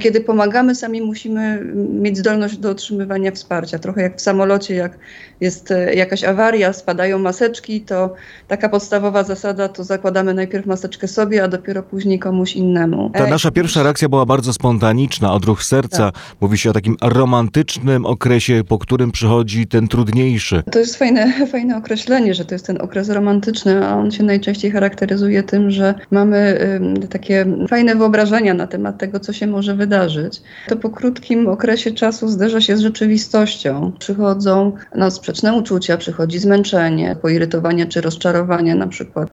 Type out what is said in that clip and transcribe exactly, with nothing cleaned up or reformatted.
kiedy pomagamy, sami musimy mieć zdolność do otrzymywania wsparcia. Trochę jak w samolocie, jak jest jakaś awaria, spadają maseczki, to taka podstawowa zasada to zakładamy najpierw maseczkę sobie, a dopiero później komuś innemu. Ta nasza pierwsza reakcja była bardzo spontaniczna, odruch serca. Tak. Mówi się o takim romantycznym okresie, po którym przychodzi ten trudniejszy. To jest fajne, fajne określenie, że to jest ten okres romantyczny, a on się najczęściej charakteryzuje tym, że mamy y, takie fajne wyobrażenia na temat tego, co się może wydarzyć. To po krótkim okresie czasu zderza się z rzeczywistością. Przychodzą no, sprzeczne uczucia, przychodzi zmęczenie, poirytowanie czy rozczarowanie na przykład.